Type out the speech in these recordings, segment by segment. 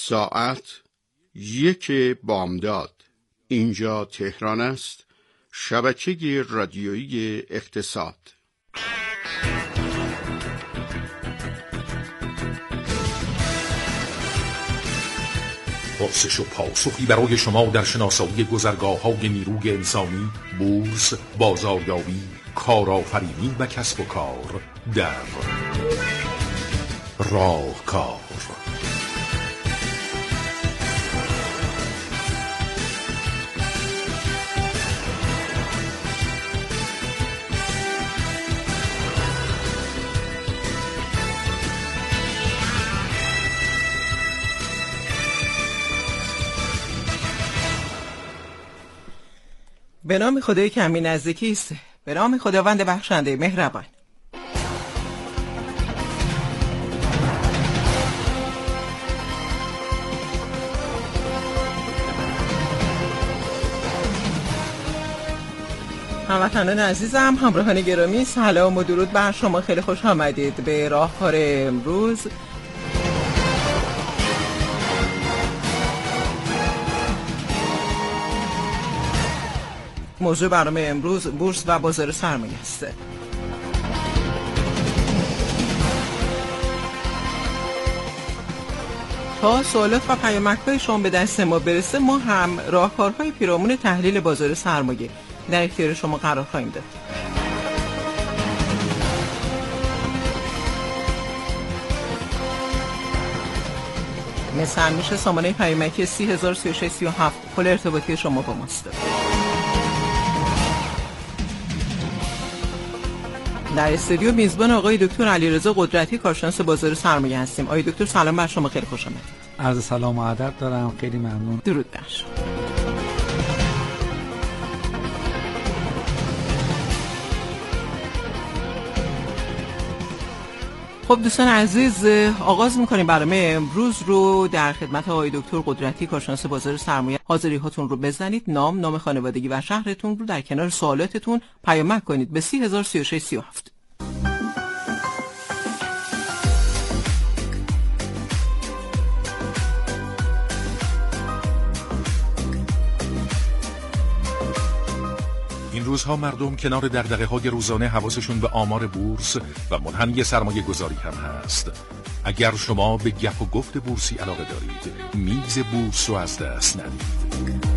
ساعت 1 بامداد. اینجا تهران است، شبکه رادیویی اقتصاد. پرسش و پاسخی برای شما در شناسایی گذرگاه‌های نیروی انسانی، بورس، بازاریابی، کارآفرینی و کسب و کار در راهکار. به نام خدای که همین نزدیکی است، به نام خداوند بخشنده مهربان. هموطنان عزیزم، همراهان گرامی، سلام و درود بر شما. خیلی خوش آمدید به راهکار امروز. موضوع برنامه امروز بورس و بازار سرمایه است. تا سوالات و پیامک‌های شما به دست ما برسه، ما هم راهکارهای پیرامون تحلیل بازار سرمایه در اختیار شما قرار خواهیم داد. مثل همیشه سامانه پیامکی 3003637 پل ارتباطی شما با ماست. در استودیو میزبان آقای دکتر علیرضا قدرتی، کارشناس بازار سرمایه هستیم. آقای دکتر سلام بر شما، خیلی خوش آمدید. عرض سلام و ادب دارم، خیلی ممنون. درود بر شما. خب دوستان عزیز، آغاز می‌کنیم برنامه امروز رو. در خدمت آقای دکتر قدرتی، کارشناس بازار سرمایه، حاضری هاتون رو بزنید، نام خانوادگی و شهرتون رو در کنار سوالاتتون پیامک کنید به 3003637. این روزها مردم کنار دغدغه‌های روزانه حواسشون به آمار بورس و منحنی سرمایه گذاری هم هست. اگر شما به گپ و گفت بورسی علاقه دارید، میز بورس رو از دست ندید.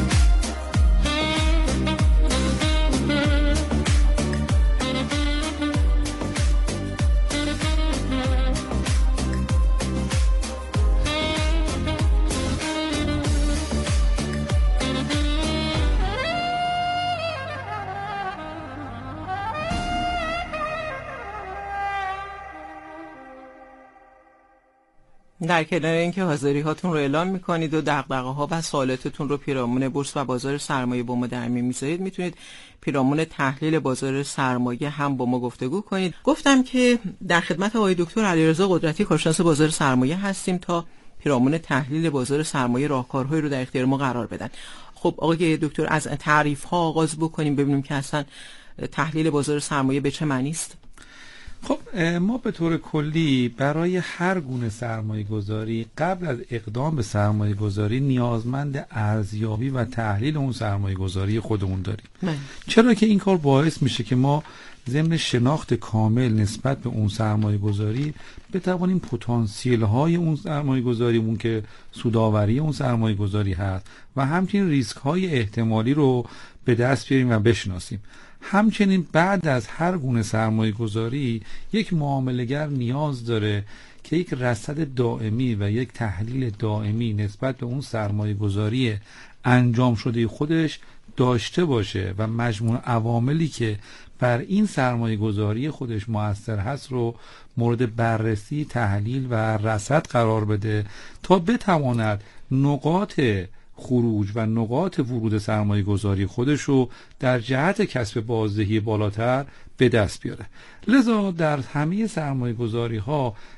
در کنار اینکه حاضری هاتون رو اعلام میکنید و دغدغه‌ها و سوالاتتون رو پیرامون بورس و بازار سرمایه با ما در میون میذارید، میتونید پیرامون تحلیل بازار سرمایه هم با ما گفتگو کنید. گفتم که در خدمت آقای دکتر علیرضا قدرتی، کارشناس بازار سرمایه هستیم تا پیرامون تحلیل بازار سرمایه راهکارهایی رو در اختیار ما قرار بدن. خب آقای دکتر، از تعریف ها آغاز بکنیم، ببینیم که اصلا تحلیل بازار سرمایه به چه معنی است. خب ما به طور کلی برای هر گونه سرمایه گذاری قبل از اقدام به سرمایه گذاری نیازمند ارزیابی و تحلیل اون سرمایه گذاری خودمون داریم. چرا که این کار باعث میشه که ما ضمن شناخت کامل نسبت به اون سرمایه گذاری بتوانیم پتانسیل های اون سرمایه گذاریمون که سودآوری اون سرمایه گذاری هست و همچنین ریسک های احتمالی رو به دست بیاریم و بشناسیم. همچنین بعد از هر گونه سرمایه گذاری یک معامله‌گر نیاز داره که یک رصد دائمی و یک تحلیل دائمی نسبت به اون سرمایه گذاری انجام شده خودش داشته باشه و مجموع عواملی که بر این سرمایه گذاری خودش مؤثر هست رو مورد بررسی، تحلیل و رصد قرار بده تا بتواند نقاط خروج و نقاط ورود سرمایه گذاری خودش رو در جهت کسب بازدهی بالاتر به دست بیاره. لذا در همه سرمایه گذاری ها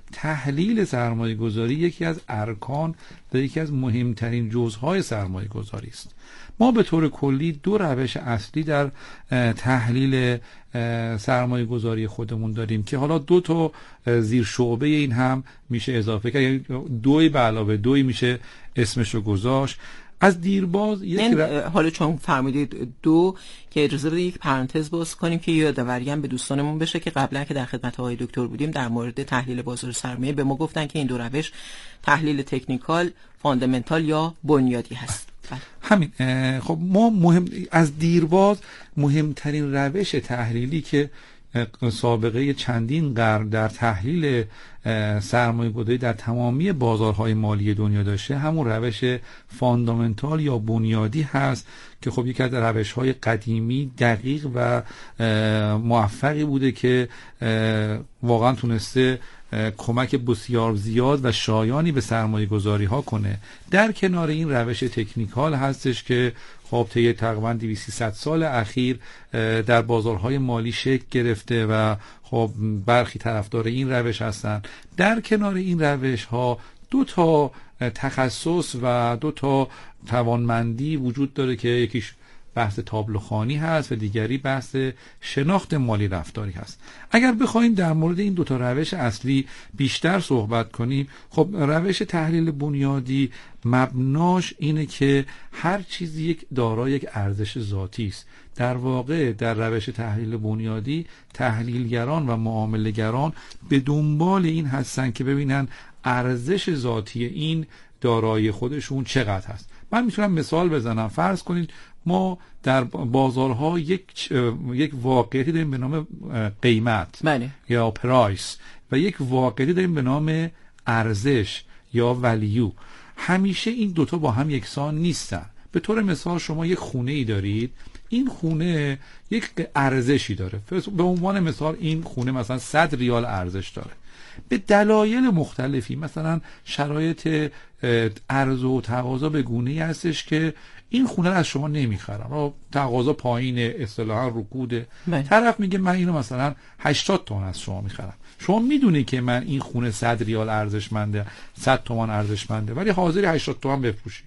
تحلیل سرمایه گذاری یکی از ارکان و یکی از مهمترین جزءهای سرمایه گذاری است. ما به طور کلی دو روش اصلی در تحلیل سرمایه گذاری خودمون داریم که حالا دو تا زیر شعبه این هم میشه اضافه کرد، یعنی 2 به علاوه 2 میشه اسمشو گذاشت. از دیرباز حالا چون فرمودید 2 که اجازه بدید یک پرانتز باز کنیم که یادآوری هم به دوستانمون بشه که قبلا که در خدمت آقای دکتر بودیم در مورد تحلیل بازار سرمایه به ما گفتن که این دو روش تحلیل تکنیکال، فاندامنتال یا بنیادی هست. همین. خب ما از دیرباز مهمترین روش تحلیلی که سابقه چندین قرن در تحلیل سرمایه گذاری در تمامی بازارهای مالی دنیا داشته همون روش فاندامنتال یا بنیادی هست که خب یکی از روش‌های قدیمی دقیق و موفقی بوده که واقعا تونسته کمک بسیار زیاد و شایانی به سرمایه گذاری ها کنه. در کنار این روش تکنیکال هستش که خب طی تقریبا 200-300 سال اخیر در بازارهای مالی شکل گرفته و خب برخی طرفدار این روش هستن. در کنار این روش ها 2 تا تخصص و 2 تا توانمندی وجود داره که یکیش بحث تابلوخوانی هست و دیگری بحث شناخت مالی رفتاری هست. اگر بخوایم در مورد این 2 تا روش اصلی بیشتر صحبت کنیم، خب روش تحلیل بنیادی مبناش اینه که هر چیزی دارای یک ارزش ذاتی است. در واقع در روش تحلیل بنیادی تحلیلگران و معامله‌گران به دنبال این هستن که ببینن ارزش ذاتی این دارایی خودشون چقدر هست. من میتونم مثال بزنم. فرض کنید ما در بازارها یک واقعیتی داریم به نام قیمت یا پرایس و یک واقعیتی داریم به نام ارزش یا ولیو. همیشه این 2 تا با هم یکسان نیستن. به طور مثال شما یک خونه ای دارید، این خونه یک ارزشی داره. به عنوان مثال این خونه مثلا 100 ریال ارزش داره. به دلایل مختلفی، مثلا شرایط عرضه و تقاضا به گونه‌ای هستش که این خونه رو از شما نمیخرم، تقاضا پایینه، اصطلاحا رکوده، طرف میگه من اینو مثلا 80 تومن از شما میخرم. شما میدونی که من این خونه 100 ریال ارزشمنده، 100 تومن ارزشمنده، ولی حاضری 80 تومن بفروشی.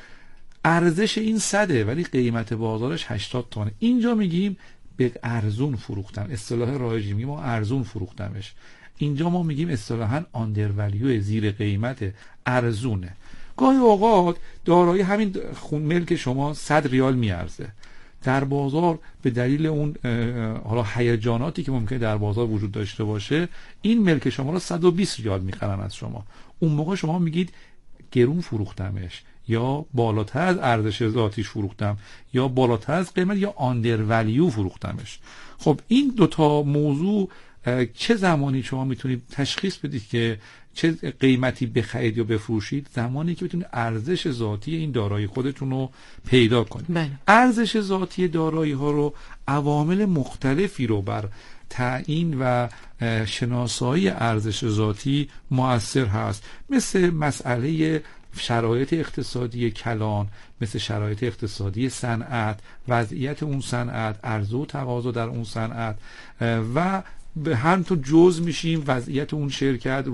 ارزش این 100 ولی قیمت بازارش 80 تومن. اینجا میگیم به ارزون فروختم، اصطلاح رایجی میگیم ما ارزون فروختمش. اینجا ما میگیم اصطلاحاً آندر ولیو، زیر قیمت، ارزونه. گاهی اوقات دارایی همین ملک شما 100 ریال میارزه، در بازار به دلیل اون حالا هیجاناتی که ممکنه در بازار وجود داشته باشه این ملک شما رو 120 ریال میخرن از شما. اون موقع شما میگید گرون فروختمش، یا بالاتر از ارزش ذاتیش فروختم، یا بالاتر از قیمت، یا آندر ولیو فروختمش. خب این 2 تا موضوع چه زمانی شما میتونید تشخیص بدید که چه قیمتی بخرید یا بفروشید؟ زمانی که بتونید ارزش ذاتی این دارایی خودتون رو پیدا کنید. ارزش ذاتی دارایی ها رو عوامل مختلفی رو بر تعیین و شناسایی ارزش ذاتی مؤثر هست، مثل مسئله شرایط اقتصادی کلان، مثل شرایط اقتصادی صنعت، وضعیت اون صنعت، عرضه و تقاضا در اون صنعت، و به هم تو جزء میشیم وضعیت اون شرکت،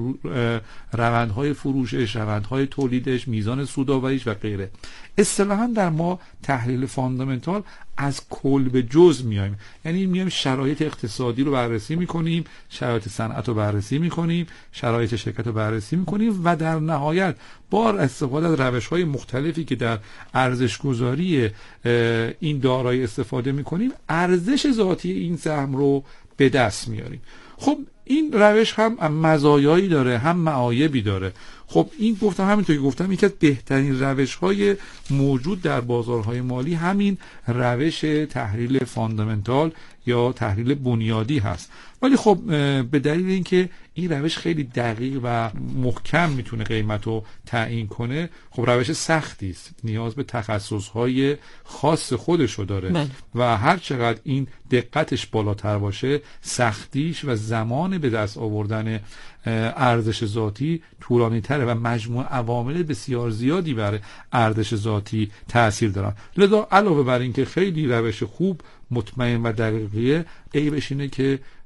روندهای فروشش، روندهای تولیدش، میزان سودآوریش و غیره. اصطلاحاً در ما تحلیل فاندامنتال از کل به جزء میایم، یعنی میایم شرایط اقتصادی رو بررسی میکنیم، شرایط صنعت رو بررسی میکنیم، شرایط شرکت رو بررسی میکنیم و در نهایت با استفاده از روش‌های مختلفی که در ارزش گذاری این دارایی استفاده میکنیم ارزش ذاتی این سهم رو به دست میاریم. خب این روش هم مزایایی داره هم معایبی داره. خب این گفتم، همینطور که گفتم، یکی از بهترین روش‌های موجود در بازارهای مالی همین روش تحلیل فاندامنتال یا تحلیل بنیادی هست. ولی خب به دلیل اینکه این روش خیلی دقیق و محکم میتونه قیمت رو تعیین کنه، خب روش سختی است، نیاز به تخصص‌های خاص خودش رو داره و هر چقدر این دقتش بالاتر باشه سختیش و زمان به دست آوردن ارزش ذاتی طولانی تره و مجموع عوامل بسیار زیادی بر ارزش ذاتی تأثیر دارن. لذا علاوه بر این که خیلی روش خوب، مطمئن و دقیقیه، عیبش اینه که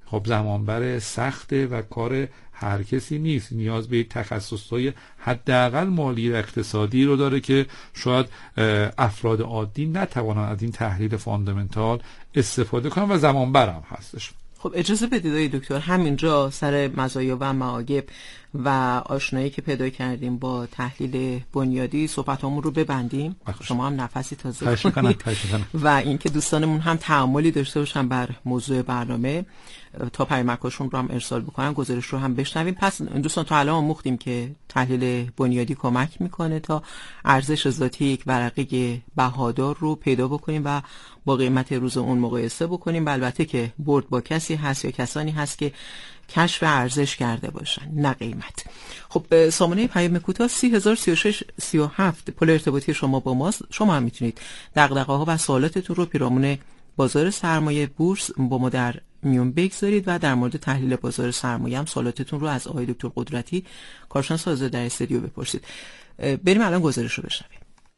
خب زمانبر سخته و کار هر کسی نیست، نیاز به تخصصهای حداقل مالی و اقتصادی رو داره که شاید افراد عادی نتوانند از این تحلیل فاندامنتال استفاده کنن و زمانبر هم هستش. خب اجازه بدید دکتر همینجا سر مزایا و معایب و آشنایی که پیدا کردیم با تحلیل بنیادی صحبتامون رو ببندیم. شما هم نفسی تازه کنید و اینکه دوستانمون هم تعاملی داشته باشن بر موضوع برنامه تا پیامکاشون رو هم ارسال بکنن، گزارش رو هم بشنویم. پس دوستان تا الان آموختیم که تحلیل بنیادی کمک میکنه تا ارزش ذاتی یک ورقه بهادار رو پیدا بکنیم و با قیمت روز اون مقایسه بکنیم. البته که برد با کسی هست یا کسانی هست که کشف ارزش کرده باشن، نه قیمت. خب سامانه پیام کوتاه 303637 پل ارتباطی شما با ماست. شما هم میتونید دغدغه‌ها و سوالاتتون رو پیرامون بازار سرمایه بورس با ما در میون بگذارید و در مورد تحلیل بازار سرمایه هم سوالاتتون رو از آقای دکتر قدرتی کارشناس حاضر در استودیو بپرسید. بریم الان گزارش رو بشنویم.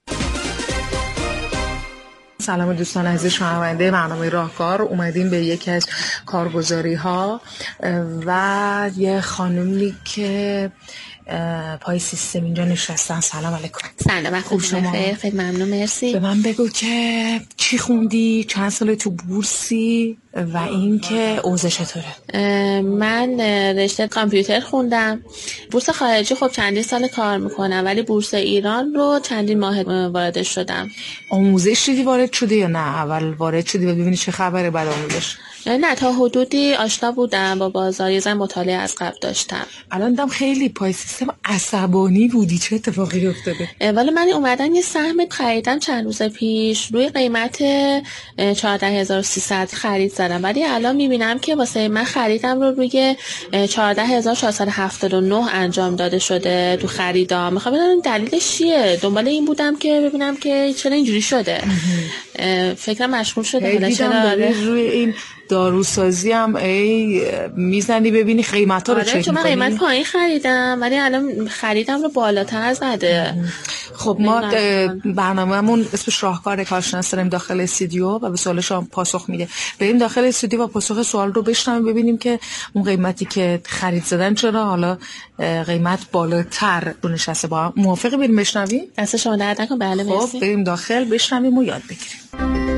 سلام دوستان عزیز شنونده برنامه راهکار، اومدیم به یکی از کارگزاری ها و یه خانومی که پای سیستم اینجا نشستن. سلام علیکم. سلام، خوب شما؟ خیلی ممنون، مرسی. به من بگو که چی خوندی، چند سال تو بورسی و اینکه اوضاع چطوره؟ من رشته کامپیوتر خوندم. بورس خارجی خب چندین سال کار میکنم، ولی بورس ایران رو چندین ماه وارد شدم. آموزش دیدی وارد شدی یا نه؟ اول وارد شدی و ببینی چه خبره بعد آموزش؟ نه، تا حدودی آشنا بودم با بازار، یه مطالعه از قبل داشتم. الان دیدم خیلی پای سیستم عصبانی بودی، چه اتفاقی افتاده؟ ولی من اومدن یه سهم خریدم چند روز پیش روی قیمت 14300 خرید زدم، ولی الان میبینم که واسه من خریدم رو روی 14479 انجام داده شده تو خریدام. میخوام ببینم دلیلش چیه، دنبال این بودم که ببینم که چرا اینجوری شده. فکرم مشغول شده حالا چرا روی این داروسازی هم میزنی ببینی قیمتا رو چک می‌کنی؟ من قیمت پایین خریدم ولی الان خریدم رو بالاتر زده. خب ما برنامه‌مون اسمش راهکار کارشناس داریم داخل استودیو و به سوالش هم پاسخ میده. بریم داخل استودیو و پاسخ سوال رو بشنویم ببینیم که اون قیمتی که خرید زدن چرا حالا قیمت بالاتر رو نشسته. با هم موافقی بریم بشنویم؟ دست شما درد نکنه. بله مرسی. خب بریم داخل بشنویم و یاد بگیریم.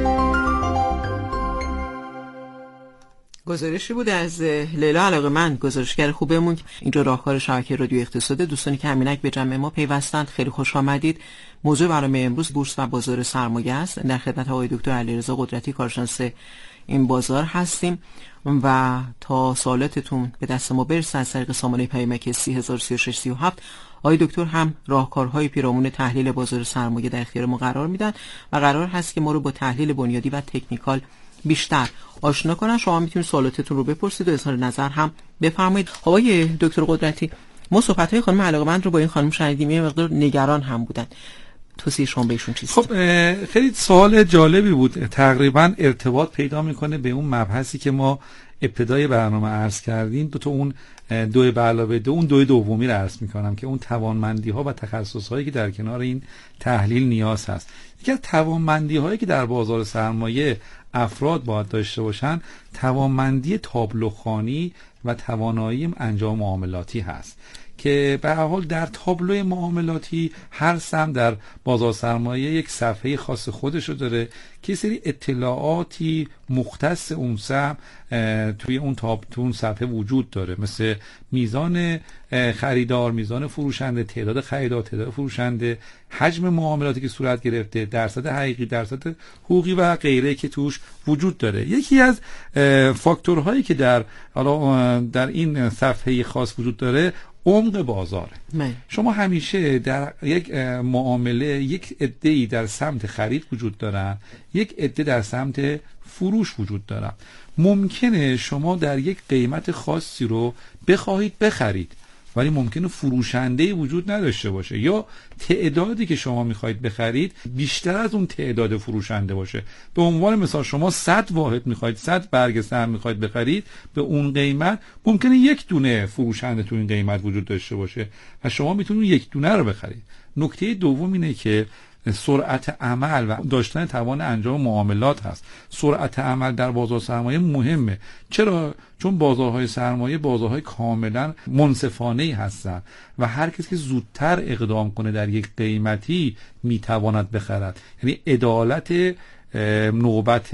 گزارشی بود از لیلا علاقه‌مند، گزارشگر خوبمون. اینجا راهکار شبکه رادیو اقتصاد. دوستانی که همینک به جمع ما پیوستند خیلی خوش آمدید. موضوع برنامه امروز بورس و بازار سرمایه است. در خدمت آقای دکتر علیرضا قدرتی کارشناس این بازار هستیم و تا سوالاتتون به دست ما برسه از طریق سامانه پیامک 303637 آقای دکتر هم راهکارهای پیرامون تحلیل بازار سرمایه در اختیار ما قرار میدن و قرار هست که ما رو با تحلیل بنیادی و تکنیکال بیشتر آشنا کنن. شما میتونید سوالاتتون رو بپرسید و اظهار نظر هم بفرمایید. آقای دکتر قدرتی، ما صحبت‌های خانم علاقه‌مند رو با این خانم شنیدیم، یه مقدار نگران هم بودن. توصیه شما بهشون چیست؟ خب خیلی سوال جالبی بود. تقریبا ارتباط پیدا میکنه به اون مبحثی که ما ابتدای برنامه عرض کردیم. دو اون دو به علاوه دو اون دو دومی رو عرض میکنم که اون توانمندی ها و تخصص هایی که در کنار این تحلیل نیاز هست. یکی از توانمندی هایی که در بازار سرمایه افراد باید داشته باشن توانمندی تابلوخوانی و توانایی انجام معاملاتی هست که به هر حال در تابلو معاملاتی هر سهم در بازار سرمایه یک صفحه خاص خودشو داره که سری اطلاعاتی مختص اون سهم توی اون صفحه وجود داره، مثل میزان خریدار، میزان فروشنده، تعداد خریدار، تعداد فروشنده، حجم معاملاتی که صورت گرفته، درصد حقیقی، درصد حقوقی و غیره که توش وجود داره. یکی از فاکتورهایی که در این صفحه خاص وجود داره عمق بازاره. شما همیشه در یک معامله یک عده‌ای در سمت خرید وجود دارن، یک عده در سمت فروش وجود دارن. ممکنه شما در یک قیمت خاصی رو بخواهید بخرید ولی ممکنه فروشنده‌ای وجود نداشته باشه یا تعدادی که شما میخواهید بخرید بیشتر از اون تعداد فروشنده باشه. به عنوان مثال شما 100 واحد میخواهید، 100 برگ سهم میخواهید بخرید به اون قیمت، ممکنه یک دونه فروشنده تو این قیمت وجود داشته باشه و شما میتونید یک دونه رو بخرید. نکته دوم اینه که سرعت عمل و داشتن توان انجام معاملات هست. سرعت عمل در بازار سرمایه مهمه. چرا؟ چون بازارهای سرمایه بازارهای کاملا منصفانه‌ای هستند و هر کسی که زودتر اقدام کنه در یک قیمتی میتواند بخرد. یعنی عدالت نوبت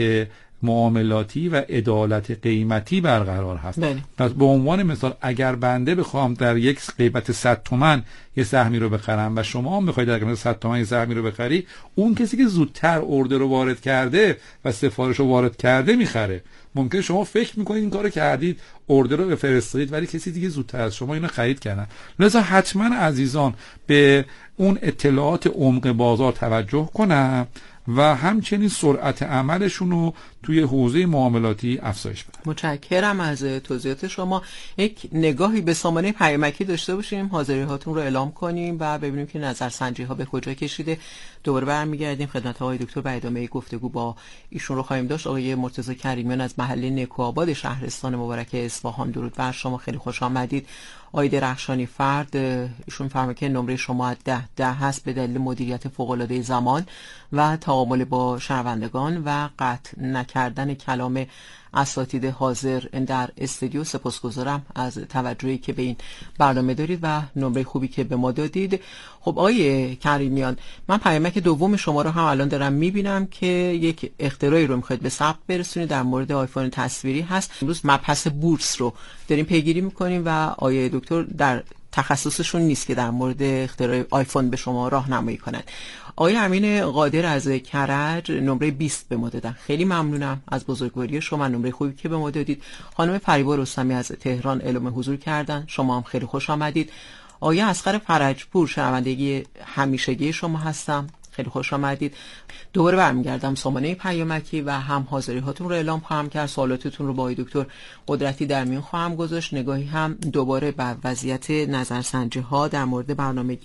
معاملاتی و عدالت قیمتی برقرار هست. پس به عنوان مثال اگر بنده بخوام در یک قیمت 100 تومان یه سهمی رو بخرم و شما هم بخواید در قیمت 100 تومان یه سهمی رو بخری، اون کسی که زودتر اوردر رو وارد کرده و سفارش رو وارد کرده میخره. ممکن شما فکر میکنید این کارو کردید، اوردر رو بفرستید، ولی کسی دیگه زودتر از شما اینو خرید کردن. لذا حتما عزیزان به اون اطلاعات عمق بازار توجه کنن و همچنین سرعت عملشون رو توی حوزه معاملاتی افزایش بدن. متشکرم از توضیحات شما. یک نگاهی به سامانه پیامکی داشته باشیم، حاضری هاتون رو اعلام کنیم و ببینیم که نظرسنجی ها به کجا کشیده. دوباره برمیگردیم خدمت آقای دکتر و ادامه گفتگو با ایشون رو خواهیم داشت. آقای مرتضی کریمیان از محله نکوآباد شهرستان مبارک اصفهان، درود بر شما، خیلی خوش آمدید. آقای درخشانی فرد، ایشون فرمایند که نمره شما 10 هست به دلیل مدیریت فوق‌العاده زمان و تعامل با شنوندگان و قطع نکردن کلام اساتید حاضر در استودیو. سپاسگزارم از توجهی که به این برنامه دارید و نمره خوبی که به ما دادید. خب آقای کریمیان، من پیامک دوم شما رو هم الان دارم میبینم که یک اختراعی رو میخواید به ثبت برسونید، در مورد آیفون تصویری هست. امروز مبحث بورس رو داریم پیگیری میکنیم و آقای دکتر در تخصصشون نیست که در مورد اختراع آیفون به شما راهنمایی کنند. آقای امین قادر از کرج نمره 20 به ما دادن. خیلی ممنونم از بزرگواری شما، نمره خوبی که به ما دادید. خانم فریبا رستمی از تهران اعلام حضور کردن، شما هم خیلی خوش آمدید. آقای اصغر فرجپور شنوندگی همیشگی شما هستم، خیلی خوش آمدید. دوباره برمیگردم سامانه پیامکی و هم حاضری هاتون رو اعلام خواهم کرد، سوالاتتون رو با آقای دکتر قدرتی در میون خواهم گذاشت. نگاهی هم دوباره بر وضعیت نظرسنجی ها در مورد برنامه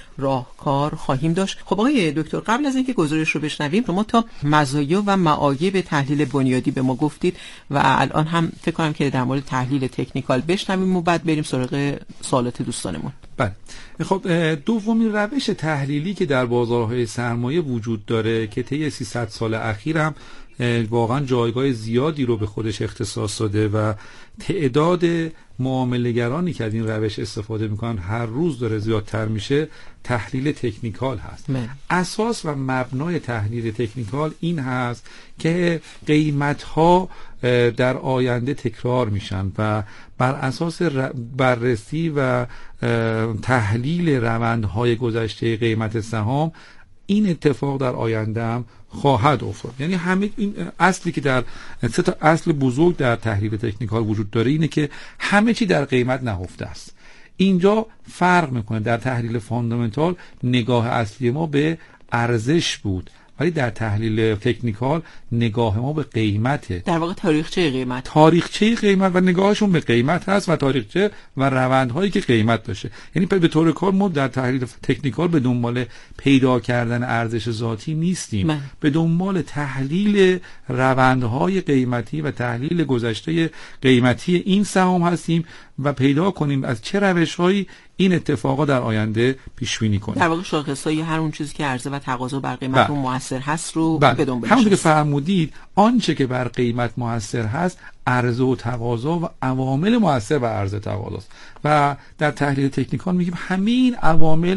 راهکار خواهیم داشت. خب آقای دکتر، قبل از اینکه گزارش رو بشنویم شما تا مزایا و معایب تحلیل بنیادی به ما گفتید و الان هم فکر کنم که در مورد تحلیل تکنیکال بشنویم و بعد بریم سراغ سوالات دوستانمون. بله. خب دومین روش تحلیلی که در بازارهای سرمایه وجود داره که طی 300 سال اخیر هم واقعا جایگاه زیادی رو به خودش اختصاص داده و تعداد معامله‌گرانی که از این روش استفاده میکنن هر روز داره زیادتر میشه، تحلیل تکنیکال هست. اساس و مبنای تحلیل تکنیکال این هست که قیمت‌ها در آینده تکرار میشن و بر اساس بررسی و تحلیل روندهای گذشته قیمت سهام این اتفاق در آینده هم خواهد افتاد. یعنی همه این اصلی که در 3 تا اصل بزرگ در تحلیل تکنیکال وجود داره اینه که همه چی در قیمت نهفته است. اینجا فرق میکنه. در تحلیل فاندامنتال نگاه اصلی ما به ارزش بود، ولی در تحلیل تکنیکال نگاه ما به قیمته. در واقع تاریخچه قیمت و نگاهشون به قیمت هست و تاریخچه و روندهایی که قیمت داشته. یعنی به طور کار ما در تحلیل تکنیکال به دنبال پیدا کردن ارزش ذاتی نیستیم، به دنبال تحلیل روندهای قیمتی و تحلیل گذشته قیمتی این سهام هستیم و پیدا کنیم از چه روش‌هایی این اتفاقا در آینده پیش بینی کنیم. در واقع شاخص‌های هر اون چیزی که عرضه و تقاضا بر قیمت رو مؤثر هست رو به دنبالش. همونطور که فرمودید آنچه که بر قیمت مؤثر هست عرضه و تقاضا و عوامل مؤثر بر عرضه تقاضاست و در تحلیل تکنیکال میگیم همین عوامل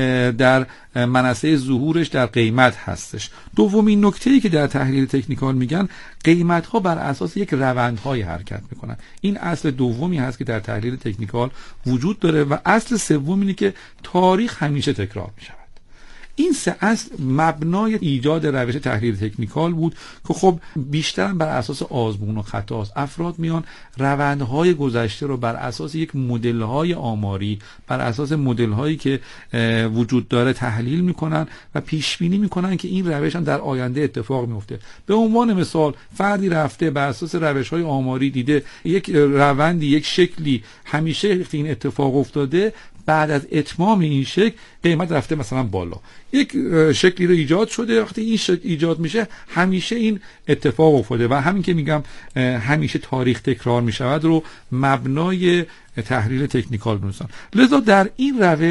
در منصه ظهورش در قیمت هستش. دومین نکته‌ای که در تحلیل تکنیکال میگن قیمت‌ها بر اساس یک روندهای حرکت میکنن. این اصل دومی هست که در تحلیل تکنیکال وجود داره و اصل سوم اینه که تاریخ همیشه تکرار میشه. این 3 اصل مبنای ایجاد روش تحلیل تکنیکال بود که خب بیشتر بر اساس آزمون و خطاست. افراد میان روندهای گذشته رو بر اساس یک مدل‌های آماری، بر اساس مدل‌هایی که وجود داره تحلیل میکنن و پیش بینی میکنن که این روش هم در آینده اتفاق میفته. به عنوان مثال فردی رفته بر اساس روش‌های آماری دیده یک روندی، یک شکلی همیشه این اتفاق افتاده، بعد از اتمام این شکل قیمت رفته مثلا بالا. یک شکلی رو ایجاد شده، وقتی این شکل ایجاد میشه همیشه این اتفاق افتاده و همین که میگم همیشه تاریخ تکرار میشود رو مبنای تحلیل تکنیکال می‌دونن. لذا در این روش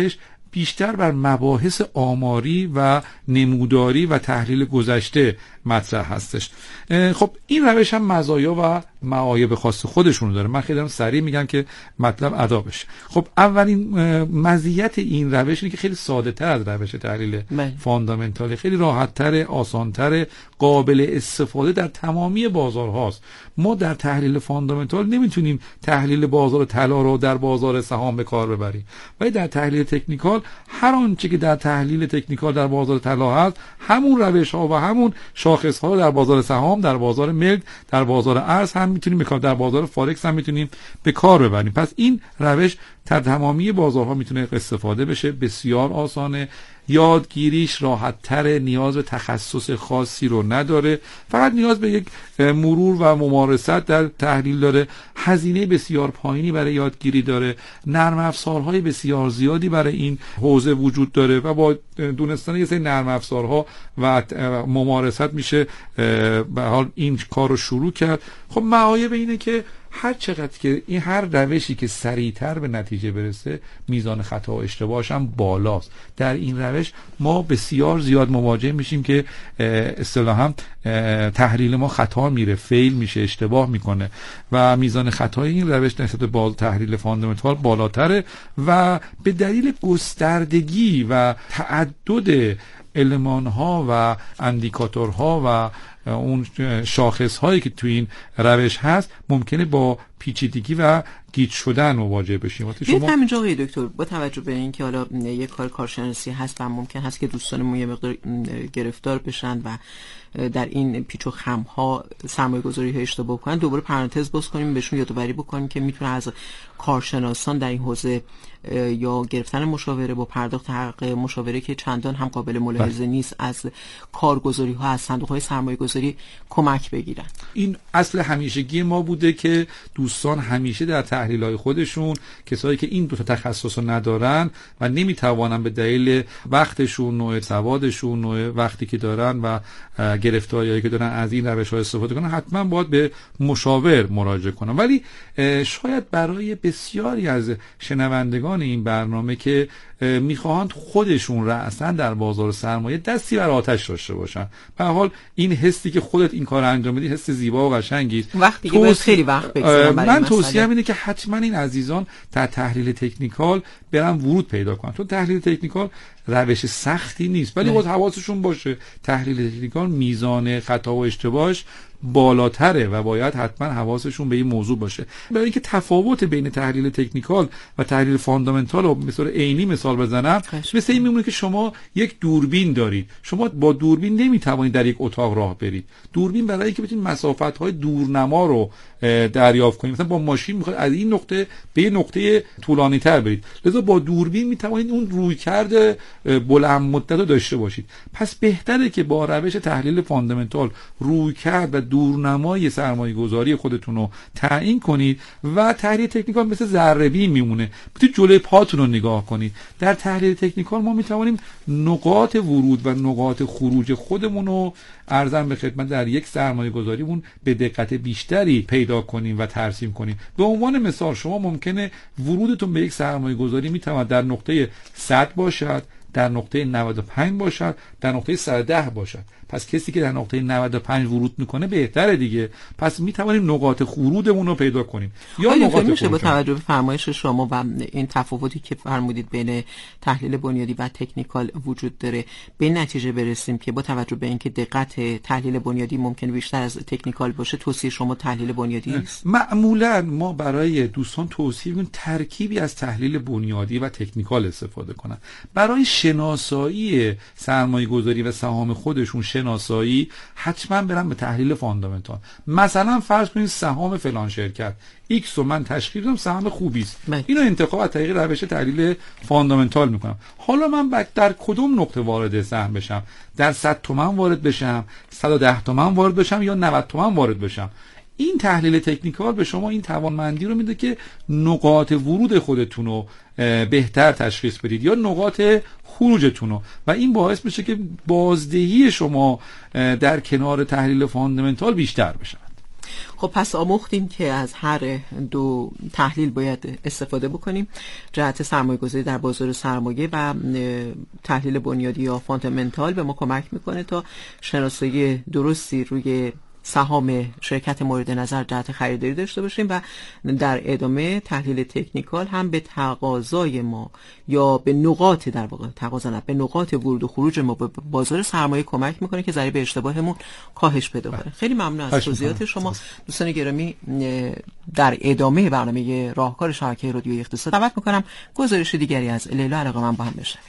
بیشتر بر مباحث آماری و نموداری و تحلیل گذشته مطرح هستش. خب این روش هم مزایا و معایب خاص خودشون داره. من خیلی سریع میگم که مطلب ادا بشه. خب اولین مزیت این روش اینه که خیلی ساده تر از روش تحلیل فاندامنتال، خیلی راحت تر، آسان تر، قابل استفاده در تمامی بازارهاست. ما در تحلیل فاندامنتال نمیتونیم تحلیل بازار طلا رو در بازار سهام به کار ببریم، ولی در تحلیل تکنیکال هر آنچه که در تحلیل تکنیکال در بازار طلا هست، همون روش ها و همون شاخص ها در بازار سهام، در بازار ملک، در بازار ارز هم میتونیم به کار، در بازار فارکس هم میتونیم به کار ببریم. پس این روش در تمامی بازارها میتونه استفاده بشه، بسیار آسانه، یادگیریش راحت تره، نیاز به تخصص خاصی رو نداره، فقط نیاز به یک مرور و ممارست در تحلیل داره، هزینه بسیار پایینی برای یادگیری داره، نرم افزارهای بسیار زیادی برای این حوزه وجود داره و با دونستن یه سری نرم افزارها و ممارست میشه به حال این کار رو شروع کرد. خب معایب اینه که هر چقدر که این هر روشی که سریعتر به نتیجه برسه، میزان خطا و اشتباهش هم بالاست. در این روش ما بسیار زیاد مواجه میشیم که اصطلاحاً تحلیل ما خطا میره، فیل میشه، اشتباه میکنه و میزان خطای این روش نسبت به تحلیل فاندامنتال بالاتره و به دلیل گستردگی و تعدد المان‌ها و اندیکاتورها و اون شاخص هایی که تو این روش هست ممکنه با پیچیدگی و گیج شدن مواجه بشیم. شما همینجا آقای دکتر با توجه به اینکه حالا یک کار کارشناسی هست و ممکن هست که دوستانمون یه مقدار گرفتار بشن و در این پیچ و خم ها سرمایه‌گذاری ها اشتباه کنن، دوباره پرانتز باز کنیم بهشون یادآوری بکنیم که میتونه از کارشناسان در این حوزه یا گرفتن مشاوره با پرداخت حق مشاوره که چندان هم قابل ملاحظه نیست از کارگزاری ها، از صندوق های سرمایه‌گذاری کمک بگیرن. این اصل همیشگی ما بوده که دوستان همیشه در تحلیل های خودشون، کسایی که این دو تا تخصص رو ندارن و نمیتوانن به دلیل وقتشون، نوع سوادشون، نوع وقتی که دارن و گرفتاریایی که دارن از این روش ها استفاده کنن، حتما باید به مشاور مراجعه کنن. ولی شاید برای بسیاری از شنوندگان این برنامه که میخواهند خودشون رأساً در بازار سرمایه دستی بر آتش داشته باشن، به هر حال این حسی که خودت این کار انجام میدی حس زیبا و قشنگی است. وقتی که خیلی وقت بگذارم من توصیه اینه که حتما این عزیزان در تحلیل تکنیکال برن ورود پیدا کنن. تو تحلیل تکنیکال روش سختی نیست، ولی باید حواسشون باشه تحلیل تکنیکال میزان خطا و اشتباهش بالاتره و باید حتما حواسشون به این موضوع باشه. برای اینکه تفاوت بین تحلیل تکنیکال و تحلیل فاندامنتال رو مثلا عینی مثال بزنم، مثل این میمونه که شما یک دوربین دارید. شما با دوربین نمیتوانید در یک اتاق راه برید. دوربین برای اینکه بتونید مسافت‌های دورنما رو دریافت کنید، مثلا با ماشین میخواد از این نقطه به یه نقطه طولانی‌تر برید، لذا با دوربین میتوانید اون رویکرد بلند مدت رو داشته باشید. پس بهتره که با روش تحلیل فاندامنتال رویکرد و دورنمای سرمایه‌گذاری خودتون رو تعیین کنید و تحلیل تکنیکال مثل ذره‌بین میمونه، میتونید جلوی پاتون رو نگاه کنید. در تحلیل تکنیکال ما میتوانیم نقاط ورود و نقاط خروج خودمون رو ارزم به خدمت در یک سرمایه‌گذاریمون به دقت بیشتری پیدا کنیم و ترسیم کنیم. به عنوان مثال شما ممکنه ورودتون به یک سرمایه‌گذاری میتواند در نقطه 100 باشد، در نقطه 95 باشد، در نقطه 110 باشد. پس کسی که در نقطه 95 ورود میکنه بهتره دیگه. پس میتوانیم نقاط خروجمون رو پیدا کنیم یا نقاط میشه با توجه به فرمایش شما و این تفاوتی که فرمودید بین تحلیل بنیادی و تکنیکال وجود داره به این نتیجه برسیم که با توجه به اینکه دقت تحلیل بنیادی ممکن بیشتر از تکنیکال باشه، توصیه شما تحلیل بنیادی است؟ معمولا ما برای دوستان توصیه می‌کنیم ترکیبی از تحلیل بنیادی و تکنیکال استفاده کنن. برای شناسایی سرمایه‌گذاری و سهام خودشون شناسایی حتما برن به تحلیل فاندامنتال. مثلا فرض کنید سهام فلان شرکت X رو من تشخیص دادم سهم خوبی است، اینو انتخاب از طریق روش تحلیل فاندامنتال میکنم. حالا من در کدوم نقطه وارد سهم بشم؟ در 100 تومان وارد بشم، 110 تومان وارد بشم یا 90 تومان وارد بشم؟ این تحلیل تکنیکال به شما این توانمندی رو میده که نقاط ورود خودتون رو بهتر تشخیص بدید یا نقاط خروجتون رو، و این باعث میشه که بازدهی شما در کنار تحلیل فاندامنتال بیشتر بشه. خب پس آموختیم که از هر دو تحلیل باید استفاده بکنیم. جهت سرمایه‌گذاری در بازار سرمایه و تحلیل بنیادی یا فاندامنتال به ما کمک میکنه تا شناسایی درستی روی سهام شرکت مورد نظر جهت خریداری داشته باشیم و در ادامه تحلیل تکنیکال هم به تقاضای ما یا به نقاط، در واقع تقاضا نه، به نقاط ورود و خروج ما به بازار سرمایه کمک میکنه که ضریب اشتباهمون کاهش پیدا کنه. خیلی ممنون از توضیحات شما دوستان گرامی. در ادامه برنامه راهکار شبکه رادیویی اقتصاد دعوت میکنم گزارش دیگری از لیلا علاقه‌مند با هم بشنویم.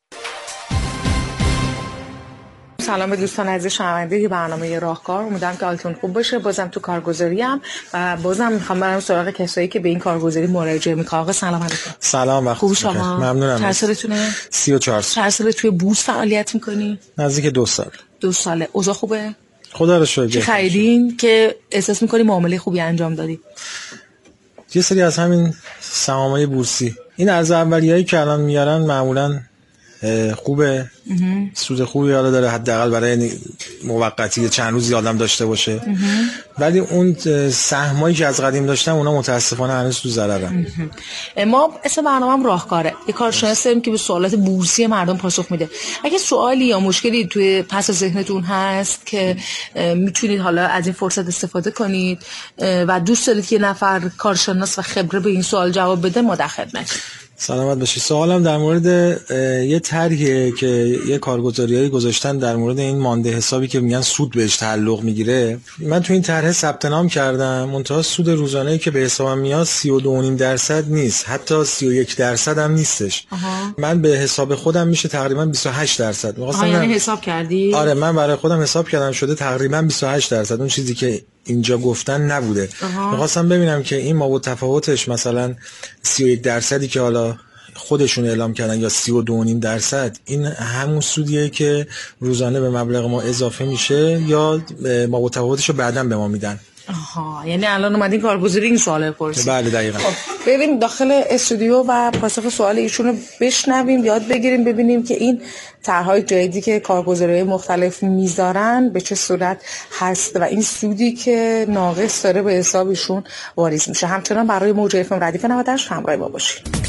سلام به دوستان عزیز شنونده برنامه راهکار. امیدوارم که حالتون خوب باشه. بازم تو کارگزاریم و بازم میخوام برم سراغ کسایی که به این کارگزاری مراجعه میکنن. آقا سلام علیکم. سلام، وقت خوب شما؟ ممنونم. چند سالتونه؟ 34 سال. چند سال توی بورس فعالیت میکنی؟ نزدیک 2 سال. 2 ساله. اوضاع خوبه؟ خدا رو شکر. چی خریدین که احساس میکنی معامله خوبی انجام دادی؟ یه سری از همین سهام‌های بورسی. این ارز اولیه‌ای که الان میارن معمولاً خوبه، سود خوبی حالا داره، حداقل برای موقتی چند روزی آدم داشته باشه، ولی اون سهمایی که از قدیم داشتن اونا متاسفانه هنوز تو ضررن. ما اسم برنامه‌ام راهکاره. یه کارشناس داریم که به سوالات بورسی مردم پاسخ میده. اگه سوالی یا مشکلی توی پس ذهنتون هست که میتونید حالا از این فرصت استفاده کنید و دوست دارید که یه نفر کارشناس و خبره به این سوال جواب بده، ما در خدمتیم. سلامت باشی. سوالم در مورد یه طرحیه که یه کارگزاریایی گذاشتن در مورد این مانده حسابی که میگن سود بهش تعلق میگیره. من تو این طرح ثبت نام کردم، منتها سود روزانه‌ای که به حسابم میاد 32.5% نیست، حتی 31% هم نیستش. من به حساب خودم میشه تقریبا 28%. می‌خواستم یعنی حساب کردی؟ آره، من برای خودم حساب کردم، شده تقریبا 28%. اون چیزی که اینجا گفتن نبوده. می‌خواستم ببینم که این ما با تفاوتش مثلا 31% که حالا خودشون اعلام کردن یا 32.5%، این همون سودیه که روزانه به مبلغ ما اضافه میشه یا ما با تفاوتش رو بعداً به ما میدن؟ یعنی الان اومدین کارگزاری این سوال پرسید. بله دقیقاً. خب بریم داخل استودیو و پاسخ سوال ایشونو بشنویم، یاد بگیریم، ببینیم که این طرح‌های جدیدی که کارگزاری‌های مختلف میذارن به چه صورت هست و این سودی که ناقص داره به حسابشون واریز میشه. همچنان برای موج FM ردیف 98 همراه ما باشید.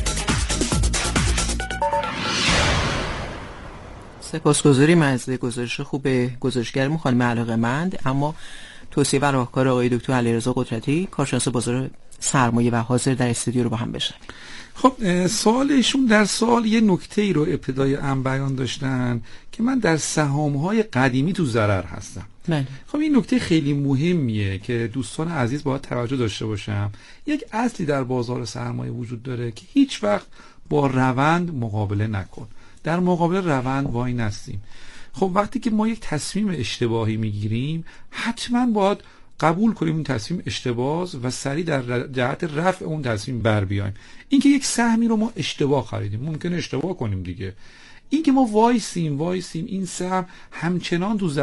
سپاسگزاریم از گزارش خوب گزارشگر خانم علاقه‌مند. اما توصیه و راهکار آقای دکتر علیرضا قدرتی، کارشناس بازار سرمایه و حاضر در استودیو رو با هم بشنویم. خب سوالشون در سوال یه نکته‌ای رو ابتدای بیان داشتن که من در سهام‌های قدیمی تو ضرر هستم. خب این نکته خیلی مهمیه که دوستان عزیز باید توجه داشته باشم. یک اصلی در بازار سرمایه وجود داره که هیچ وقت با روند مقابله نکن. در مقابل روند وای نستیم. خب وقتی که ما یک تصمیم اشتباهی میگیریم حتما باید قبول کنیم اون تصمیم اشتباهه و سریع در جهت رفع اون تصمیم بر بیایم. اینکه یک سهمی رو ما اشتباه خریدیم، ممکنه اشتباه کنیم دیگه. اینکه ما وایسیم این سهم همچنان تو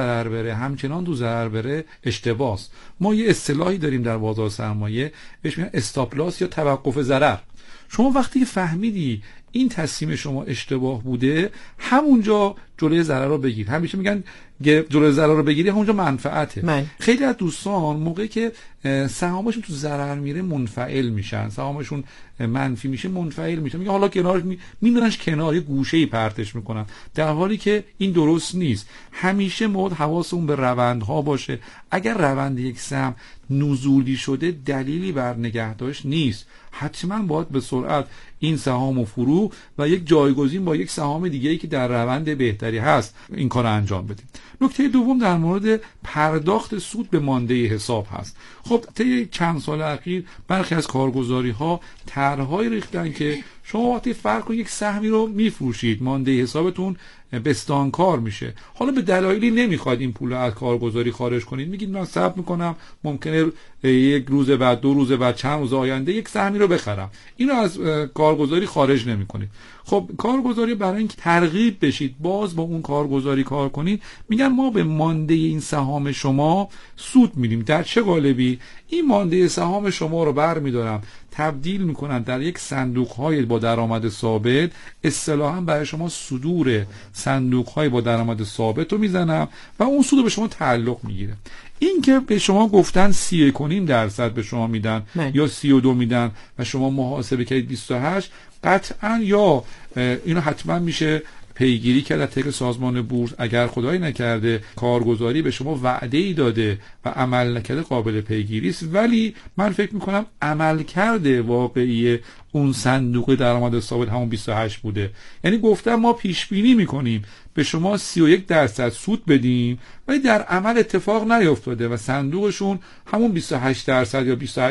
ضرر بره اشتباهه. ما یه اصطلاحی داریم در بازار سرمایه بهش میگن استاپ لاس یا توقف ضرر. شما وقتی که فهمیدی این تصمیم شما اشتباه بوده، همونجا جلوی ضرر رو بگیر. همیشه میگن جلوی ضرر رو بگیری همونجا منفعته. خیلی از دوستان موقعی که سهامشون تو ضرر میره منفعل میشن، سهامشون منفی میشه منفعل میشن، میگن حالا کنارش میندازنش کنار، یه گوشه‌ای پرتش میکنن، در حالی که این درست نیست. همیشه باید حواسمون به روندها باشه. اگر روند یک سهم نزولی شده دلیلی بر نگهداشت نیست، حتما باید به سرعت این سهامو فرو و یک جایگزین با یک سهام دیگه‌ای که در روند بهتری هست این کار انجام بدیم. نکته دوم در مورد پرداخت سود به مانده حساب هست. خب طی چند سال اخیر برخی از کارگزاری‌ها طرح‌هایی ریختن که شما وقتی فرق یک سهمی رو میفروشید، مانده حسابتون بستانکار میشه. حالا به دلایلی نمیخواد این پول رو از کارگزاری خارج کنید، میگید من صبر میکنم، ممکنه یک روز بعد، 2 روز بعد، چند روز آینده یک سهمی رو بخرم. اینو از کارگزاری خارج نمیکنید. خب کارگزاری برای اینکه ترغیب بشید باز با اون کارگزاری کار کنید، میگن ما به مانده این سهام شما سود میدیم. در چه قالبی؟ این مانده سهام شما رو برمیدارم تبدیل میکنن در یک صندوق‌های با درآمد ثابت، اصطلاحاً برای شما صدور صندوق‌های با درآمد ثابت رو میزنم و اون سود به شما تعلق میگیره. این که به شما گفتن 30.5% به شما میدن یا 32 میدن و شما محاسبه کردید 28، قطعاً یا اینو حتما میشه پیگیری کرد از طریق سازمان بورس. اگر خدایی نکرده کارگزاری به شما وعده‌ای داده و عمل نکرده قابل پیگیری است، ولی من فکر میکنم عمل کرده واقعی اون صندوق درآمد ثابت همون 28 بوده. یعنی گفتم ما پیش بینی میکنیم به شما 31% سود بدیم، ولی در عمل اتفاق نیفتاده و صندوقشون همون 28% یا 28